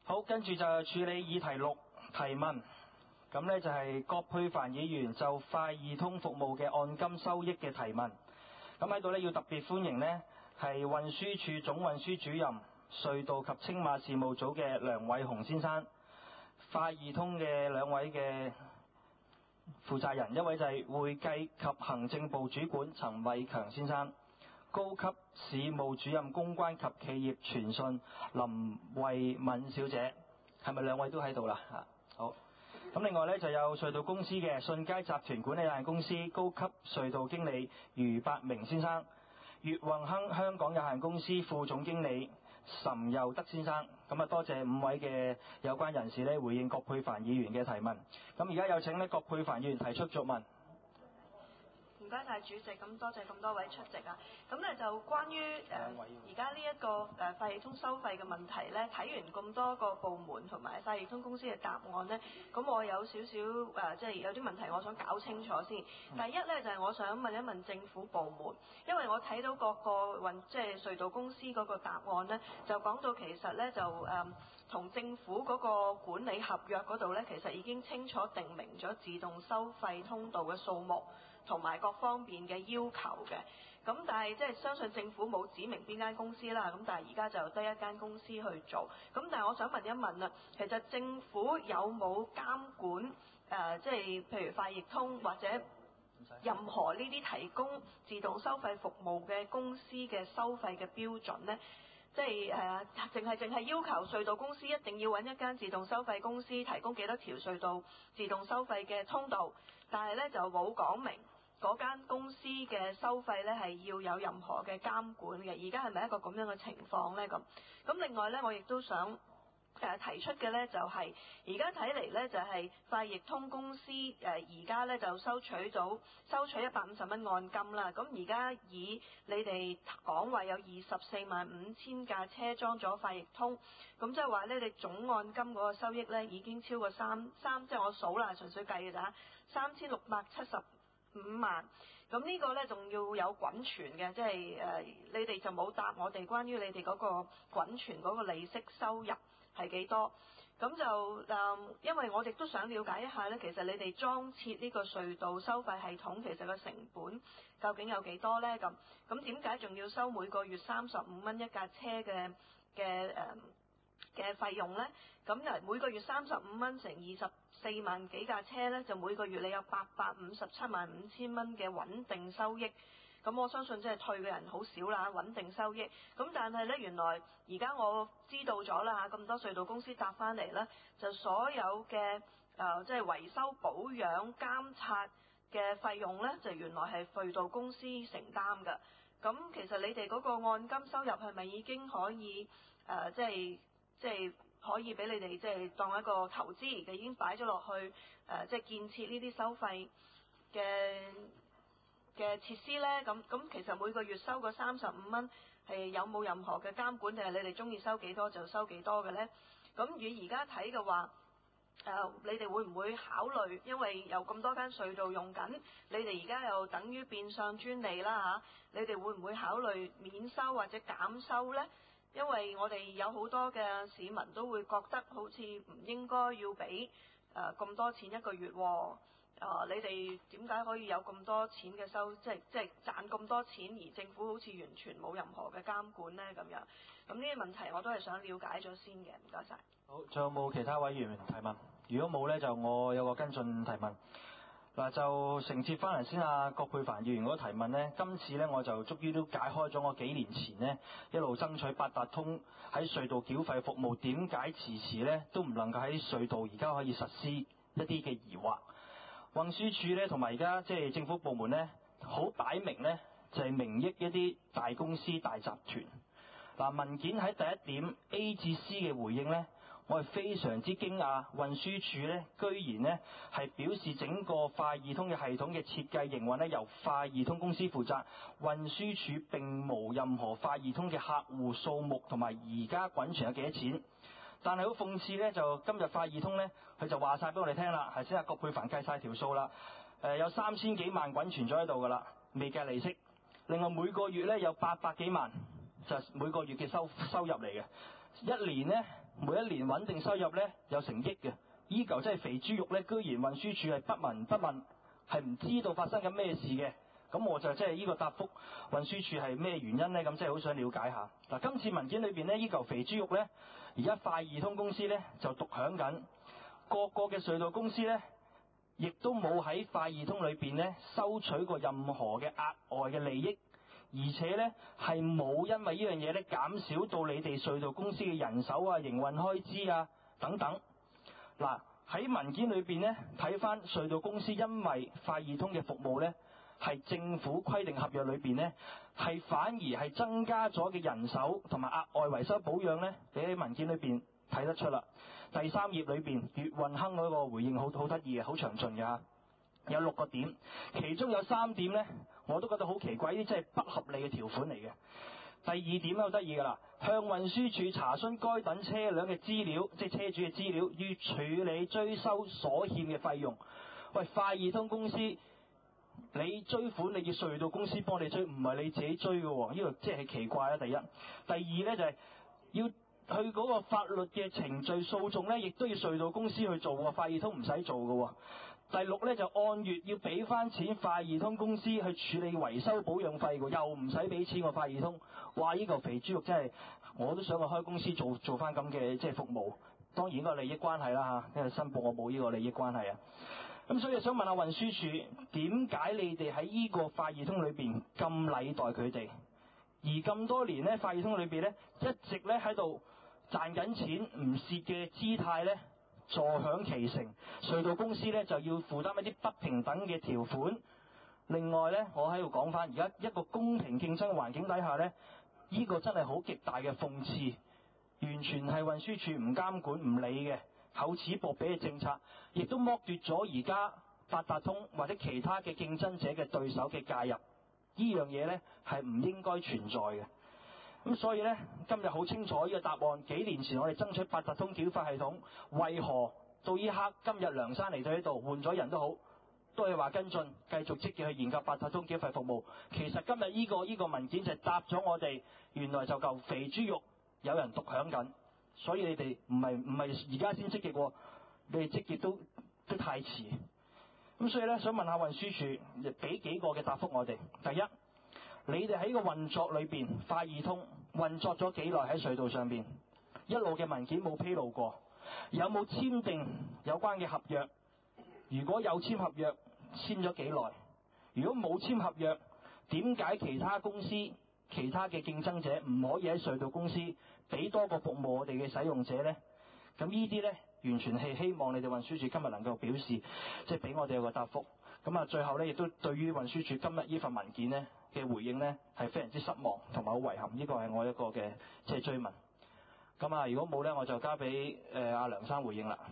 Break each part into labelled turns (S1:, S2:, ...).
S1: 好，跟住就處理議題6提問。咁呢就係葛珮帆議員就快易通服務嘅按金收益嘅提問。咁喺度呢，要特別歡迎呢係運輸署總運輸主任隧道及青馬事務組嘅梁偉雄先生，快易通嘅兩位嘅負責人，一位就係會計及行政部主管陳偉強先生，高級事務主任公關及企業傳訊林慧敏小姐，係咪兩位都喺度啦？好。咁另外呢，就有隧道公司嘅信佳集團管理有限公司高級隧道經理余伯明先生，粵運亨香港有限公司副總經理岑佑德先生。咁啊，多謝5位嘅有關人士呢回應葛珮帆議員嘅提問。咁而家有請呢葛珮帆議員提出作問。
S2: 唔該晒主席，咁多謝咁多位出席啊！咁咧就關於而家呢一個快易通收費嘅問題咧，睇完咁多個部門同埋快易通公司嘅答案咧，咁我有少少即係有啲問題我想搞清楚先。第一咧就係我想問一問政府部門，因為我睇到各個即係隧道公司嗰個答案咧，就講到其實咧就同政府嗰個管理合約嗰度咧，其實已經清楚定明咗自動收費通道嘅數目同埋各方面嘅要求嘅，咁但係即係相信政府冇指明邊間公司啦，咁但係而家就得一間公司去做，咁但係我想問一問啦，其實政府有冇監管即係譬如快易通或者任何呢啲提供自動收費服務嘅公司嘅收費嘅標準呢？即係淨係要求隧道公司一定要揾一間自動收費公司提供幾多條隧道自動收費嘅通道，但係呢就冇講明嗰間公司嘅收費呢係要有任何嘅監管嘅。而家係咪一個咁樣嘅情況呢？咁另外呢，我亦都想提出嘅呢就係而家睇嚟呢就係快易通公司而家呢就收取150蚊按金啦。咁而家以你哋講話有245000架車裝咗快易通，咁即係話呢，你總按金嗰個收益呢已經超過即係我數啦，純粹計嘅咋，3675萬。咁呢個呢仲要有滾存嘅，即係你哋就冇答我哋關於你哋嗰個滾存嗰個利息收入係幾多？咁就因為我哋都想了解一下呢，其實你哋裝設呢個隧道收費系統，其實個成本究竟有幾多呢？咁點解仲要收每個月35蚊一架車嘅費用呢？咁每個月35蚊乘24萬幾架車呢，就每個月你有8575000蚊嘅穩定收益。咁我相信即係退嘅人好少啦，穩定收益。咁但係呢，原來而家我知道咗啦，咁多隧道公司答翻嚟呢，就所有嘅即係維修保養監察嘅費用呢，就原來係隧道公司承擔㗎。咁其實你哋嗰個按金收入係咪已經可以即係可以俾你哋即係當一個投資，就已經擺咗落去即係建設呢啲收費嘅設施呢？咁其實每個月收個35蚊係有冇任何嘅監管，定係你哋中意收幾多就收幾多嘅呢？咁以而家睇嘅話，你哋會唔會考慮？因為有咁多間隧道用緊，你哋而家又等於變相專利啦嚇，你哋會唔會考慮免收或者減收呢？因為我哋有好多嘅市民都會覺得好似唔應該要俾咁多錢一個月喎。你哋點解可以有咁多錢嘅收，即係賺咁多錢，而政府好似完全冇任何嘅監管呢？咁樣，咁呢啲問題我都係想了解咗先嘅。唔該晒。
S1: 好，仲有冇其他委員提問？如果冇呢，就我有個跟進提問。嗱，就承接翻嚟先葛珮帆議員嗰個提問呢，今次呢，我就終於都解開咗我幾年前呢一路爭取八達通喺隧道繳費服務點解遲呢都唔能夠喺隧道而家可以實施一啲嘅疑惑。運輸署呢同埋而家即係政府部門呢，好擺明呢就係名益一啲大公司大集團。嗱，文件喺第一點 A 至 C 嘅回應呢，我係非常之驚訝，運輸署呢居然呢係表示整個快易通嘅系統嘅設計營運呢由快易通公司負責，運輸署並無任何快易通嘅客戶數目同埋而家滾存有幾多錢。但係好諷刺呢，就今日快易通呢，佢就話晒俾我哋聽啦，係先葛珮帆計晒條數啦，有3000幾萬滾存咗喺度噶啦，未計利息。另外每個月呢有800幾萬，就每個月嘅收入嚟嘅，一年呢每一年穩定收入咧有成億嘅，依舊真係肥豬肉咧，居然運輸署係不聞不問，係唔知道發生緊咩事嘅。咁我就即係呢個答覆運輸署係咩原因咧？咁即係好想了解下。嗱，今次文件裏邊咧，依嚿肥豬肉咧，而家快易通公司咧就獨享緊，各個嘅隧道公司咧，亦都冇喺快易通裏邊咧收取過任何嘅額外嘅利益，而且咧係冇因為呢樣嘢咧減少到你哋隧道公司嘅人手啊、營運開支啊等等。嗱，喺文件裏邊咧睇翻隧道公司因為快易通嘅服務咧，係政府規定合約裏邊咧，係反而係增加咗嘅人手同埋額外維修保養咧，你喺文件裏邊睇得出啦。第3頁裏邊，粵運亨嗰個回應好得意嘅，好詳盡嘅嚇，有6個點，其中有3點咧，我都覺得好奇怪，呢啲真係不合理嘅條款嚟嘅。第2點好得意㗎啦，向運輸署查詢該等車輛嘅資料，即係車主嘅資料，與處理追收所欠嘅費用。喂，快易通公司，你追款你要隧道公司幫你追，唔係你自己追嘅喎，呢個即係奇怪啦。第一，第二咧就係要去嗰個法律嘅程序訴訟咧，亦都要隧道公司去做喎，快易通唔使做嘅喎。第6咧就按月要俾翻錢快易通公司去處理維修保養費嘅，又唔使俾錢喎快易通。哇！呢嚿肥豬肉真係，我都想去開公司做翻咁嘅即係服務。當然個利益關係啦嚇，因為申報我冇呢個利益關係啊。咁所以想問下運輸署，點解你哋喺呢個快易通裏邊咁禮待佢哋，而咁多年咧快易通裏邊咧一直咧喺度賺緊錢唔蝕嘅姿態咧坐享其成，隧道公司咧就要負擔一啲不平等嘅條款。另外咧，我喺度講翻，而家一個公平競爭嘅環境底下咧，呢個真係好極大嘅諷刺，完全係運輸署唔監管唔理嘅厚此薄彼嘅政策，亦都剝奪咗而家八達通或者其他嘅競爭者嘅對手嘅介入，呢樣嘢咧係唔應該存在嘅。咁所以咧，今日好清楚呢個答案。幾年前我哋爭取八達通繳費系統，為何到呢刻今日梁生嚟到呢度換咗人都好，都係話跟進，繼續積極去研究八達通繳費服務。其實今日呢個文件就答咗我哋，原來就嚿肥豬肉有人獨享緊，所以你哋唔係而家先積極喎，你哋積極都太遲。咁所以咧，想問下運輸署，俾幾個嘅答覆我哋。第一，你哋喺個運作裏邊，快易通運作咗幾耐喺隧道上邊？一路嘅文件冇披露過，有冇簽訂有關嘅合約？如果有簽合約，簽咗幾耐？如果冇簽合約，點解其他公司、其他嘅競爭者唔可以喺隧道公司俾多個服務我哋嘅使用者呢？咁呢啲呢，完全係希望你哋運輸署今日能夠表示，即係俾我哋有個答覆。咁啊，最後呢，亦都對於運輸署今日呢份文件呢嘅回應呢，係非常之失望同埋好遺憾。呢個係我一個嘅即係追問。咁啊，如果冇呢，我就交俾阿梁生回應啦。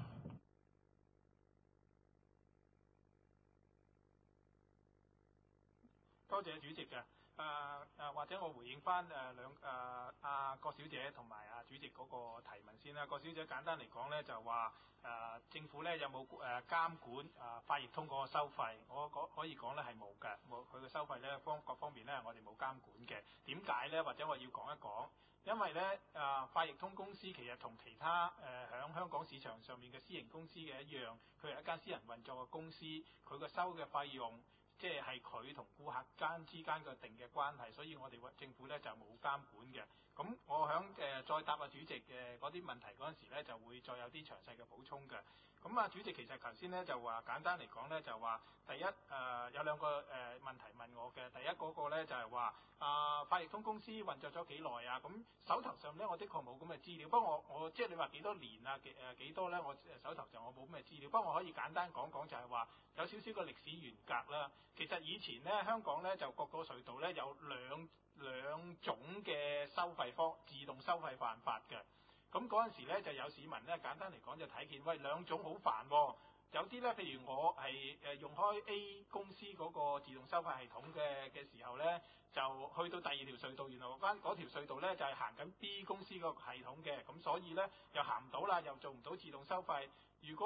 S3: 多謝主席嘅。或者我回應翻阿郭小姐同埋阿主席嗰個提問先啦。郭小姐簡單嚟講咧，就話政府咧有冇監管快易通嗰個收費？我可以講咧係冇嘅，佢嘅收費咧各方面咧我哋冇監管嘅。點解咧？或者我要講一講，因為咧快易通公司其實同其他響香港市場上面嘅私營公司嘅一樣，佢係一間私人運作嘅公司，佢嘅收嘅費用，即係佢同顧客之間嘅定嘅關係，所以我哋政府咧就冇監管嘅。咁我響再答主席嘅嗰啲問題嗰陣時咧，就會再有啲詳細嘅補充嘅。咁主席其實頭先咧就話簡單嚟講咧，就話第一有兩個問題問我嘅。第一嗰個咧就係話快易通公司運作咗幾耐啊？咁手頭上咧我的確冇咁嘅資料，不過我即係你話幾多年啊幾多咧？我手頭上我冇咁嘅資料，不過我可以簡單講講，就係話有少少個歷史沿革啦。其實以前咧香港咧就各個隧道咧有兩種嘅收費自動收費辦法嘅。咁嗰陣時咧就有市民咧簡單嚟講就睇見，喂，兩種好煩喎。有啲咧譬如我係用開 A 公司嗰個自動收費系統嘅時候咧，就去到第二條隧道，原來嗰條隧道咧就係行緊 B 公司個系統嘅，咁所以咧又行唔到啦，又做唔到自動收費。如果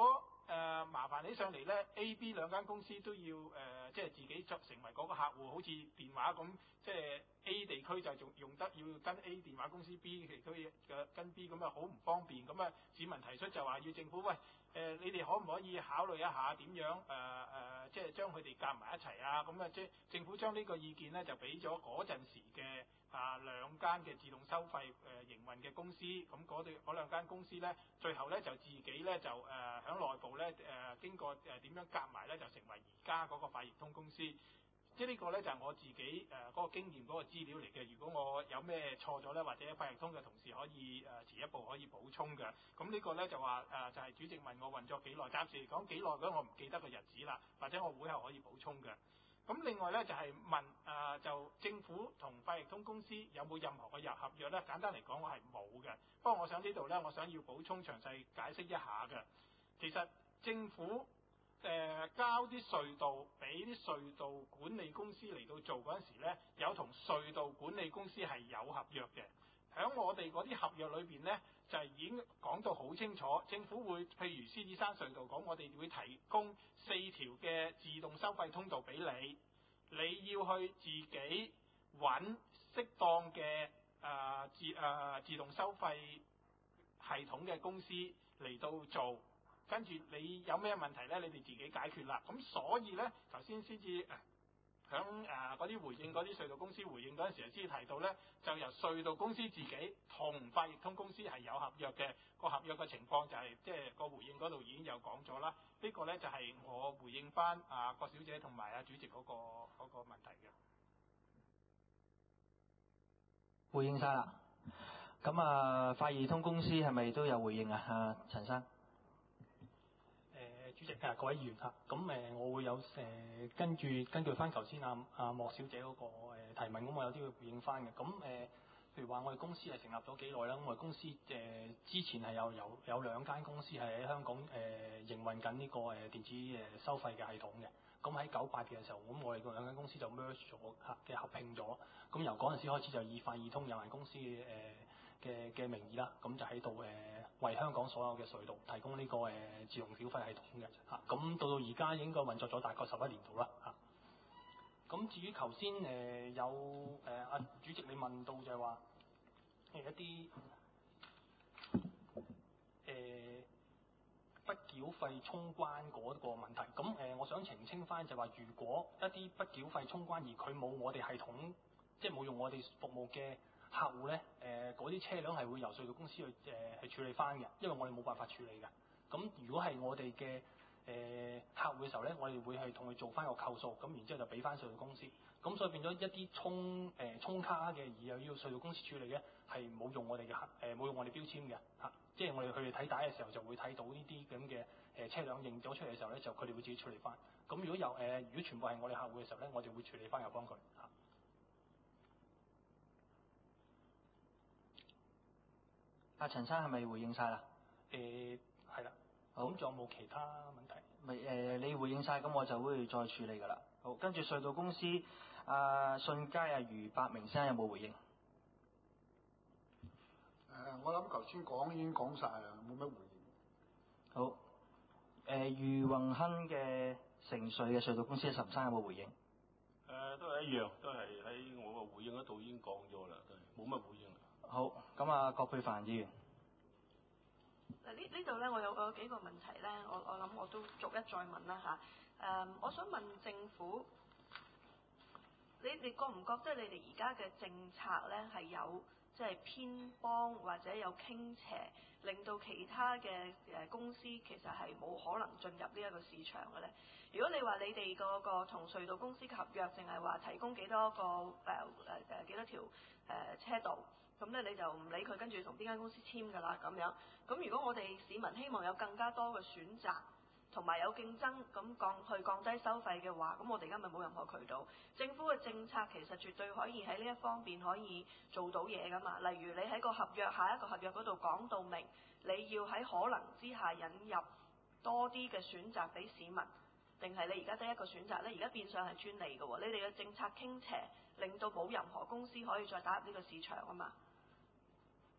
S3: 麻煩起上嚟咧 A、B 兩間公司都要即係自己成為嗰個客戶，好似電話咁，即係 A 地區就仲用得要跟 A 電話公司，B 地區嘅跟 B， 咁啊好唔方便。咁啊市民提出就話要政府喂你哋可唔可以考慮一下點樣即係將佢哋夾埋一齊啊？咁啊即係政府將呢個意見咧就俾咗嗰陣時嘅兩間嘅自動收費營運嘅公司，咁嗰兩間公司咧，最後咧就自己咧就喺內部咧經過點樣夾埋咧，就成為而家嗰個快易通公司。即係呢個咧就係我自己嗰個經驗嗰個資料嚟嘅。如果我有咩錯咗咧，或者快易通嘅同事可以遲一步可以補充嘅。咁呢個咧就話就係主席問我運作幾耐，暫時嚟講幾耐嗰我唔記得個日子啦，或者我會後可以補充嘅。咁另外咧就係問就政府同快易通公司有冇任何嘅合約咧？簡單嚟講，我係冇嘅。不過我想呢度咧，我想要補充詳細解釋一下嘅。其實政府交啲隧道俾啲隧道管理公司嚟到做嗰陣時咧，有同隧道管理公司係有合約嘅。喺我哋嗰啲合約裏邊咧，就係已經講到好清楚，政府會譬如獅子山隧道講，我哋會提供4條嘅自動收費通道俾你，你要去自己揾適當嘅自動收費系統嘅公司嚟到做，跟住你有咩問題咧，你哋自己解決啦。咁所以咧，頭先先至響嗰啲回應嗰啲隧道公司回應嗰陣時，先提到咧，就由隧道公司自己同快易通公司係有合約嘅。個合約嘅情況就係即係個回應嗰度已經有講咗啦。呢個咧就係我回應翻郭小姐同埋主席嗰個問題嘅。
S1: 回應晒啦。咁快易通公司係咪都有回應啊？陳生。
S4: 主席各位議員咁我會有根據翻頭先莫小姐嗰個提問，咁我有啲會回應翻嘅。咁譬如話我哋公司係成立咗幾耐啦？咁我哋公司之前係有兩間公司係喺香港營運緊呢個電子收費嘅系統嘅。咁喺98嘅時候，咁我哋嗰兩間公司就 merge 咗嘅合併咗。咁由嗰陣時開始就以快易通有限公司嘅名義啦，咁就喺度為香港所有嘅隧道提供呢個自動繳費系統嘅嚇。咁到而家應該運作咗大概11年度啦嚇。咁至於頭先有主席你問到就係話一啲不繳費衝關嗰個問題。咁我想澄清翻就係話，如果一啲不繳費衝關而佢冇我哋系統，即係冇用我哋服務嘅客戶咧，嗰啲車輛係會由隧道公司去處理翻嘅，因為我哋冇辦法處理嘅。咁如果係我哋嘅客戶嘅時候咧，我哋會係同佢做翻個扣數，咁然之後就俾翻隧道公司。咁所以變咗一啲衝卡嘅而又要隧道公司處理嘅，係冇用我哋嘅冇用我哋標籤嘅嚇。即係我哋佢哋睇帶嘅時候就會睇到呢啲咁嘅車輛認咗出嚟嘅時候咧，就佢哋會自己處理翻。咁如果如果全部係我哋客戶嘅時候咧，我哋會處理翻又幫佢嚇。
S1: 陳生係咪回應晒啦？
S4: 係啦。
S1: 好，
S4: 咁仲有冇其他問題？
S1: 你回應晒，咁我就會再處理㗎啦。好，跟住隧道公司信佳余伯明先生有冇回應？
S5: 我諗頭先講已經講晒啦，冇乜回應。
S1: 好，余宏亨嘅城隧嘅隧道公司岑生有冇回應？
S6: 都係一樣，都係喺我個回應嗰度已經講咗啦，都係冇乜回應。
S1: 好，咁葛珮帆議員。
S2: 呢度咧，我有幾個問題咧，我諗我都逐一再問啦嚇。我想問政府，你覺唔覺得你哋而家嘅政策咧係有即係偏幫或者有傾斜，令到其他嘅公司其實係冇可能進入呢一個市場嘅咧？如果你話你哋嗰個同隧道公司嘅合約，淨係話提供幾多個幾多條車道，咁咧你就唔理佢，跟住同邊間公司簽㗎啦咁樣。咁如果我哋市民希望有更加多嘅選擇，同埋有競爭，咁降低收費嘅話，咁我哋而家咪冇任何渠道。政府嘅政策其實絕對可以喺呢一方面可以做到嘢㗎嘛。例如你喺個合約下一個合約嗰度講到明，你要喺可能之下引入多啲嘅選擇俾市民，定係你而家得一個選擇呢？而家變相係專利嘅喎，你哋嘅政策傾斜，令到冇任何公司可以再打入呢個市場啊嘛。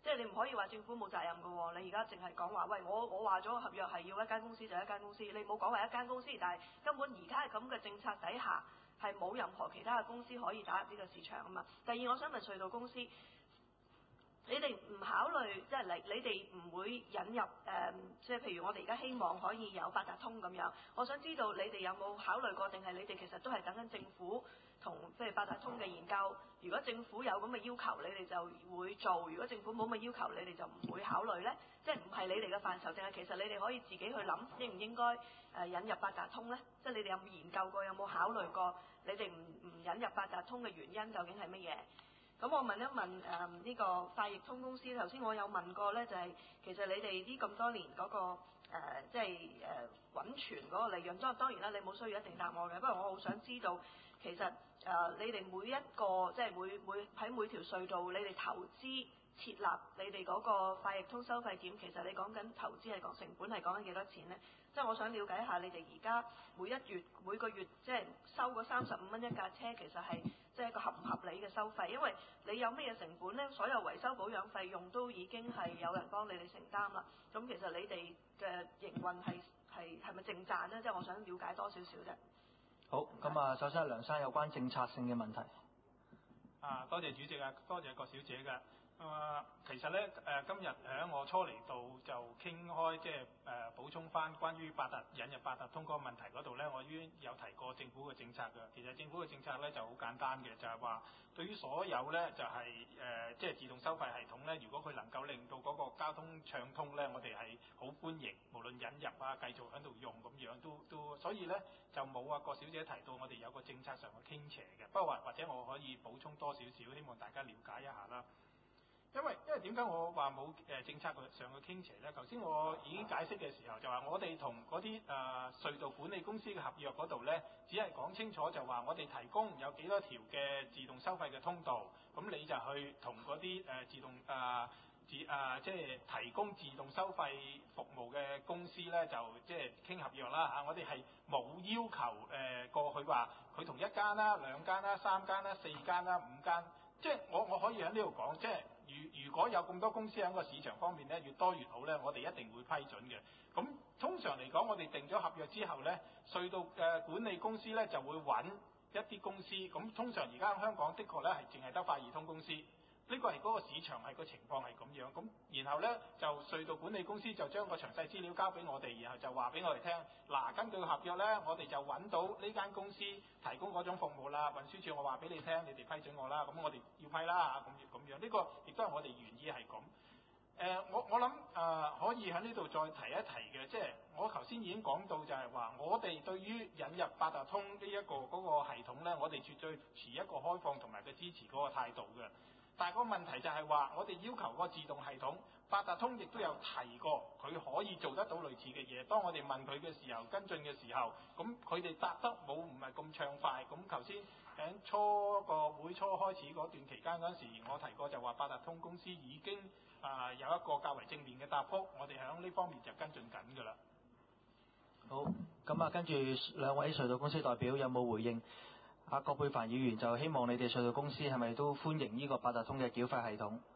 S2: 即係你唔可以話政府冇責任㗎喎。你而家淨係講話，喂，我話咗個合約係要一間公司就一間公司，你冇講話一間公司，但係根本而家係咁嘅政策底下係冇任何其他嘅公司可以打入呢個市場啊嘛。第二，我想問隧道公司，你哋唔考慮即係你哋唔會引入即係譬如我哋而家希望可以有八達通咁樣，我想知道你哋有冇考慮過，定係你哋其實都係等緊政府同即係八達通嘅研究？如果政府有咁嘅要求，你哋就會做；如果政府冇咁嘅要求，你哋就唔會考慮呢？即係唔係你哋嘅範疇，定係其實你哋可以自己去諗應唔應該引入八達通呢？即係你哋有冇研究過，有冇考慮過你哋唔引入八達通嘅原因究竟係乜嘢？咁我問一問呢個快易通公司，頭先我有問過呢，就係其實你哋呢咁多年嗰個即係滾存嗰個利潤，當然啦，你冇需要一定答我嘅，不過我好想知道其實你哋每一個即係喺每條隧道，你哋投資設立你哋嗰個快易通收費點，其實你講緊投資係講成本係講緊幾多錢呢？即係我想了解一下你哋而家每個月即係收嗰35蚊一架車，其實係即係一個合唔合理嘅收費？因為你有咩嘢成本呢？所有維修保養費用都已經係有人幫你哋承擔啦。咁其實你哋嘅營運係咪正賺呢？即係我想了解多少少啫。
S1: 好，咁啊，首先係梁生有關政策性嘅問題。
S3: 多謝主席啊，多謝郭小姐嘅。其實咧今日喺我初嚟到就傾開，即係補充翻關於引入八達通嗰個問題嗰度咧，我已經有提過政府嘅政策嘅。其實政府嘅政策咧就好簡單嘅，就係話對於所有咧就係即係自動收費系統咧，如果佢能夠令到嗰個交通暢通咧，我哋係好歡迎，無論引入啊繼續喺度用咁樣都，所以咧就冇郭小姐提到我哋有個政策上嘅傾斜嘅。不過或者我可以補充多少少，希望大家了解一下啦。因為點解我話冇政策上嘅傾斜呢？頭先我已經解釋嘅時候就話，我哋同嗰啲隧道管理公司嘅合約嗰度呢，只係講清楚就話我哋提供有幾多條嘅自動收費嘅通道，咁你就去同嗰啲自動即係提供自動收費服務嘅公司呢，就即係傾合約啦嚇。我哋係冇要求過去話佢同一間啦、兩間啦、三間啦、四間啦、五間，即係我可以喺呢度講，即係如果有咁多公司喺個市場方面咧，越多越好咧，我哋一定會批准嘅。咁通常嚟講，我哋定咗合約之後咧，隧道管理公司咧就會揾一啲公司。咁通常而家香港的確咧係淨係得快易通公司。呢個係嗰個市場係個情況係咁樣，咁然後呢，就隧道管理公司就將個詳細資料交俾我哋，然後就話俾我哋聽，嗱，根據合約呢，我哋就揾到呢間公司提供嗰種服務啦。運輸署我話俾你聽，你哋批准我啦，咁我哋要批啦咁樣，呢個亦都係我哋原意係咁。我諗可以喺呢度再提一提嘅，即係我頭先已經講到就係話，我哋對於引入八達通呢一個嗰個系統呢，我哋絕對持一個開放同埋嘅支持嗰個態度嘅。但係個問題就係話，我哋要求個自動系統，八達通亦都有提過，佢可以做得到類似嘅嘢。當我哋問佢嘅時候，跟進嘅時候，咁佢哋答得唔係咁暢快。咁頭先喺個會初開始嗰段期間嗰陣時，我提過就話八達通公司已經有一個較為正面嘅答覆，我哋喺呢方面就跟進緊㗎啦。
S1: 好，咁啊，跟住兩位隧道公司代表有冇回應？葛珮帆議員就希望你哋隧道公司係咪都歡迎呢個八達通嘅繳費系統？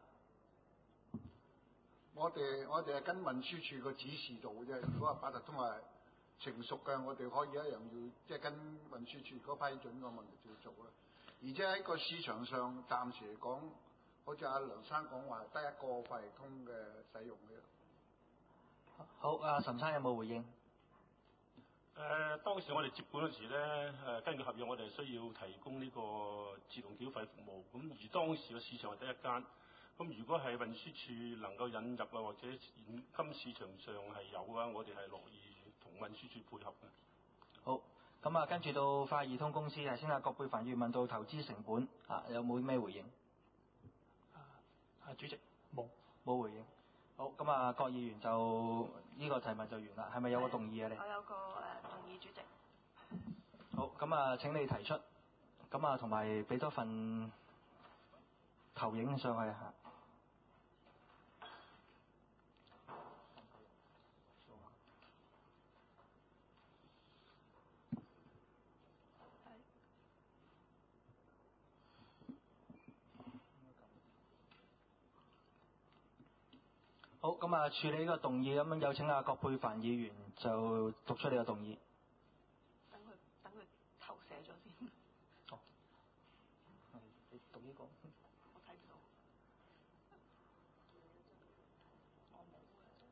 S5: 我哋係跟運輸署個指示做嘅啫。如果話八達通係成熟嘅，我哋可以一樣要即係跟運輸署嗰批准個問題要做啦。而且喺個市場上暫時嚟講，好似阿梁生講話得一個快易通嘅使用嘅。
S1: 好，阿岑生有冇回應？
S6: 當時我哋接管嗰時咧，根據合約我哋需要提供呢個自動繳費服務。咁而當時嘅市場係得一間。咁如果係運輸署能夠引入啊，或者現今市場上係有啊，我哋係樂意同運輸署配合嘅。
S1: 好，咁啊，跟住到快易通公司，頭先葛珮帆議員問到投資成本，有冇咩回應？
S4: 主席
S1: 冇回應。好，咁啊，郭議員就呢個提問就完啦。係咪有個動議啊？你？
S2: 我有個動議，主席。
S1: 好，咁啊，請你提出。咁啊，同埋俾多份投影上去嚇。 好，咁啊處理呢個動議，咁有請阿葛珮帆議員就讀出你個動議。
S2: 等佢投射咗先。
S1: 好，你讀呢個。
S2: 我睇唔到。我冇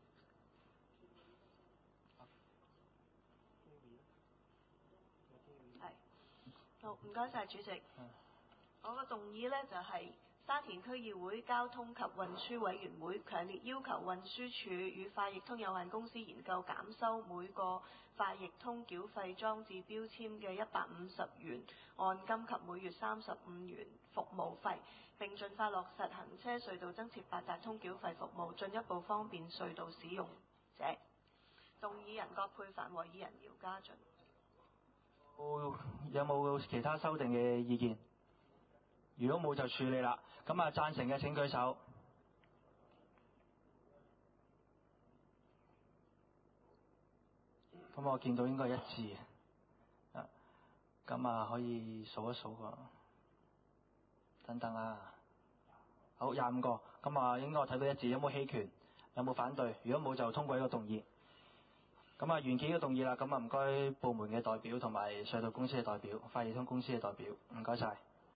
S2: 嘅。係。好，唔該晒主席。我個動議呢就係、沙田區議會交通及運輸委員會強烈要求運輸署與快譯通有限公司研究減收每個快譯通繳費裝置標籤嘅150元按金及每月35元服務費，並盡快落實行車隧道增設八達通繳費服務，進一步方便隧道使用者。動議人葛珮帆和議人姚家俊。
S1: 有冇其他修訂嘅意見？如果冇就處理啦。咁啊，贊成嘅請舉手。咁我見到應該一致。咁啊，可以數一數個。等等啊。好，25個。咁啊，應該我睇到一致。有冇棄權？有冇反對？如果冇就通過呢個動議。咁啊，完結呢個動議啦。咁啊，唔該部門嘅代表同埋隧道公司嘅代表、快譯通公司嘅代表，唔該晒。